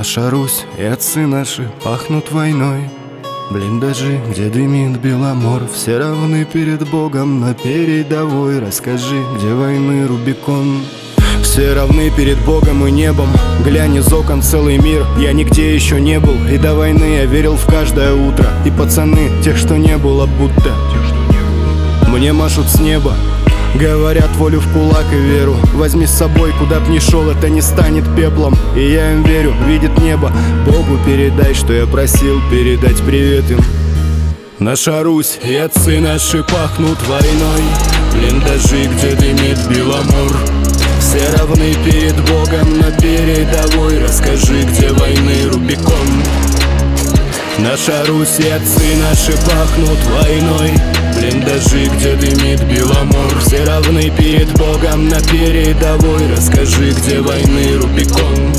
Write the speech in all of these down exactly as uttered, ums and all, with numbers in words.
Наша Русь и отцы наши пахнут войной. Блиндажи, где дымит Беломор, все равны перед Богом на передовой. Расскажи, где войны Рубикон. Все равны перед Богом и небом. Глянь из окон целый мир. Я нигде еще не был, и до войны я верил в каждое утро. И пацаны, тех, что не было, будто мне машут с неба. Говорят, волю в кулак и веру. Возьми с собой, куда б ни шел, это не станет пеплом. И я им верю, видит небо. Богу передай, что я просил передать привет им. Наша Русь и отцы наши пахнут войной. Блиндажи, где дымит Беломор, все равны перед Богом на передовой. Расскажи, где войны Рубикон. Наша Русь и отцы наши пахнут войной. Блиндажи, где дымит Беломор, все равны перед Богом на передовой. Расскажи, где войны Рубикон.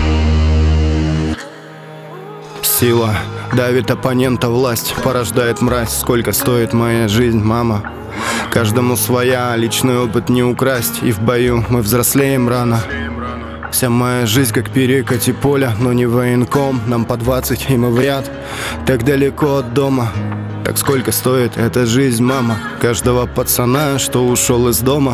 Сила давит оппонента, власть порождает мразь. Сколько стоит моя жизнь, мама? Каждому своя, личный опыт не украсть. И в бою мы взрослеем рано. Вся моя жизнь как перекати поля, но не военком. Нам по двадцать, и мы в ряд, так далеко от дома. Так сколько стоит эта жизнь, мама? Каждого пацана, что ушел из дома.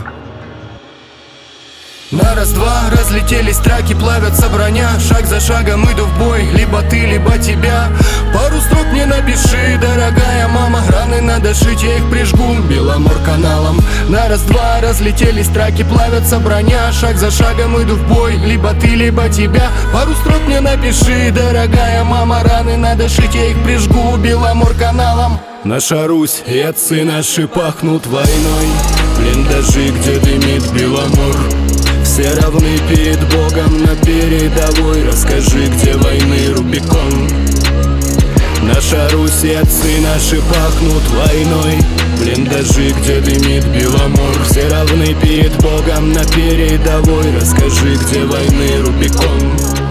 На раз-два разлетелись траки, плавятся броня. Шаг за шагом иду в бой, либо ты, либо тебя. Пару строк мне напиши, дорогая мама. Раны надо шить, я их прижгу Беломор каналом. На раз-два разлетелись траки, плавятся броня. Шаг за шагом иду в бой, либо ты, либо тебя. Пару строк мне напиши, дорогая мама. Раны надо шить, я их прижгу Беломор каналом. Наша Русь и отцы наши пахнут войной. Блиндажи, где дымит Беломор, все равны перед Богом на передовой. Расскажи, где войны Рубикон. Наша Русь и отцы наши пахнут войной. Блиндажи, где дымит Беломор, все равны перед Богом на передовой. Расскажи, где войны Рубикон.